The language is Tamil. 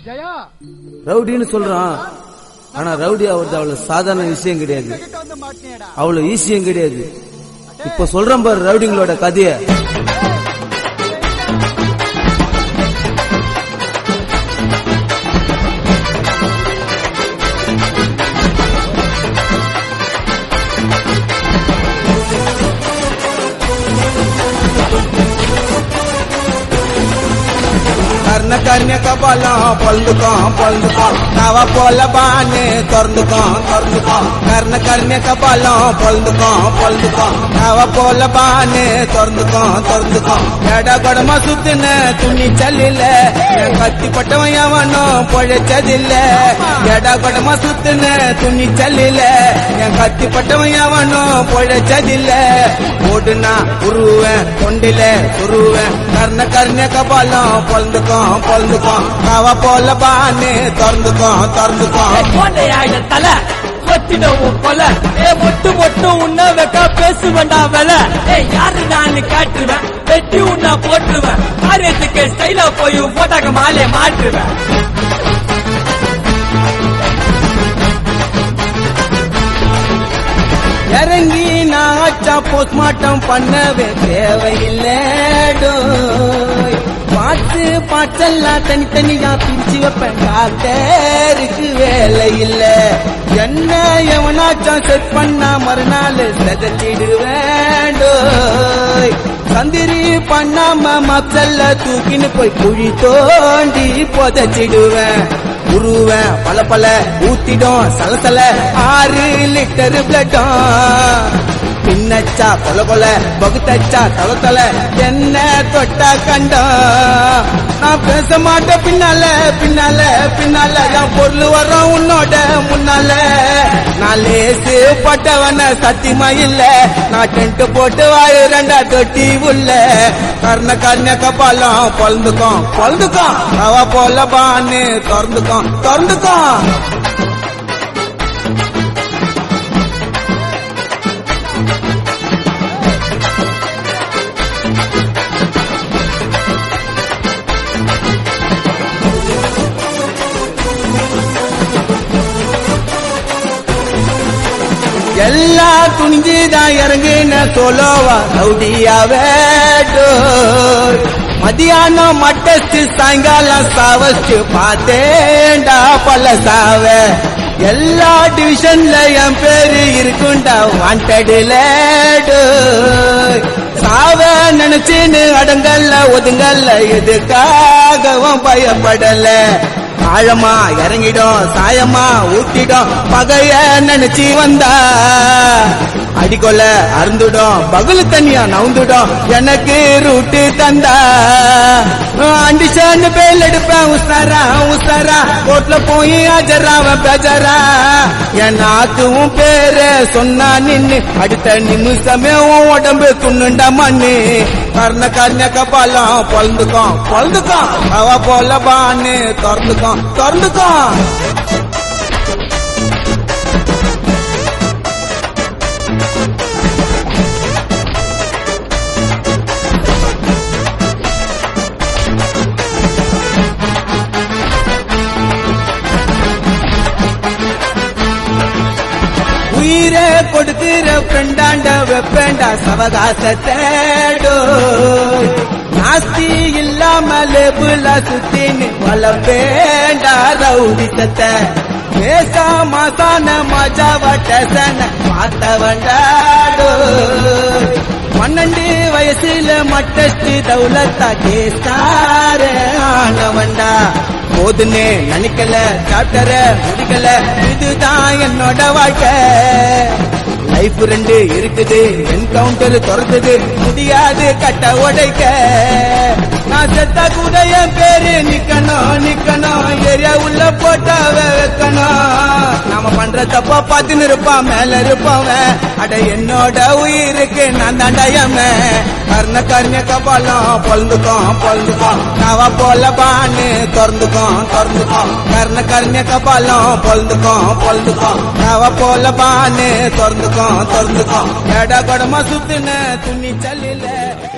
ரவுடின்னு சொல்றான். ஆனா ரவுடி ஆவது அவ்வளவு சாதாரண விஷயம் கிடையாது, அவ்வளவு ஈஸியும் கிடையாது. இப்ப சொல்றேன் பாரு ரவுடிங்களோட கதைய. கர்ண கபாலம் பொழுதுக்கும் நவ போல பானு திறந்துக்கும் கர்ண கபாலம் பொழுதுக்கும் நவ போல பானு திறந்துக்கும் எட கொடமா சுத்தின துணி சல்லில கத்தி பட்டவன் எவனும் பொழைச்சதில்ல. எட கொடமா சுத்தின துணி சல்லில என் கத்தி பட்டவன் எவனும் பொழைச்சதில்ல. ஓடுனா உருவேன் கொண்டில துருவேன் கர்ண கபாலம் பொழுதுக்கும் நவ போல பானு திறந்துக்கும் தலை கொத்தினவும் கொல மொட்டு உன்ன வைக்க பேசுவேண்டா வேலை. யாரு நான் காட்டுவேன் வெட்டி உன்ன போட்டுருவேன். காரியத்துக்கு ஸ்டைலா போய் போட்டாக்க மாலே மாற்றுவேன். இறங்கி நான் ஆச்சா போஸ்ட்மார்ட்டம் பண்ணவே தேவையில்லை. பாட்டெல்லாம் தனித்தனியா பிரிச்சு வைப்பேன். டாக்டருக்கு வேலை இல்ல. என்ன எவனாச்சும் செட் பண்ணா மறுநாள் செதச்சிடுவேன். சந்திரி பண்ணாம மக்சல்ல தூக்கின்னு போய் குழி தோண்டி புதைச்சிடுவேன். உருவேன் பல ஊத்திடும் சலசல 6 லிட்டர் பிளட்டும். பின்னச்சா கொல பகுத்தச்சா தளத்தல என்ன தொட்டா கண்டம். நான் பேச மாட்டேன் பின்னால என் பொருள் வரும் உன்னோட முன்னால. நான் லேசு பட்டவன சத்தியமா இல்ல. நான் டென்ட் போட்டு வாயு 2 தொட்டி உள்ள கர்ண கபாலம் பொழுதுக்கும் அவ போல பானு திறந்துக்கும் எல்லா துணிஞ்சுதான் இறங்குன சோலோவா ரவுடியாவே. மதியானம் மட்டச்சு சாயங்காலம் சாவச்சு பார்த்தேன்டா பல சாவ. எல்லா டிவிஷன்ல என் பேரு இருக்குண்டா வாண்டடுல. சாவ நினைச்சுன்னு அடங்கல்ல ஒதுங்கல்ல எதுக்காகவும் பயப்படல. ஆழமா இறங்கிடும் சாயமா ஊட்டிடும் பகைய நினைச்சு வந்தா அடிக்கொள்ள அருந்துடும் பகுல தனியா நவுந்துடும் எனக்கு ரூட்டு தந்தா. அண்டிஷன் பேல் எடுப்பேன் உசாரா கோட்ல போய் ஆஜராவன் பேஜரா. என் நாத்துவும் பேரு சொன்னா நின்னு அடுத்த நிமிஷமே உடம்பு துண்ணுண்ட மண்ணு. கர்ண கபாலம் பொழுதுக்கும் அவ போல பானு திறந்துக்கும் உயிரே கொடுக்கிற ஃப்ரெண்டாண்ட வெப்பேண்டா சவகாசத்தேடோ. நாஸ்தி இல்லாம லேபுல சுத்தின்னு வளப்பேண்டா ரவுடித்தத்தை. பேசா மாசான மஜாவ டேசன பார்த்தவண்டாடோ. 12 வயசுல மட்டஸ்டி தௌலத்தா கேஸ்டார ஆனவண்டா. போதுன்னு நினைக்கல சாப்டர முடிக்கல இதுதான் என்னோட வாழ்க்கை. லைஃப் 2 இருக்குது என்கவுண்டர் துறக்குது முடியாது கட்ட உடைக்க. நான் செத்தா கூட என் பேரு நிக்கணும் ஏரியா உள்ள போட்டா வைக்கணும். நாம பண்ற தப்பா பார்த்துன்னு இருப்பான் மேல இருப்பவன். அட என்னோட உயிருக்கு நான் தாண்டாயம. கர்ண கபாலம் பொழுதுக்கும் நவ போல பானு திறந்துக்கும் கர்ண கபாலம் பொழுதுக்கும் நவ போல பானு திறந்துக்கும் எட கொடமா சுத்தின துணி சல்லில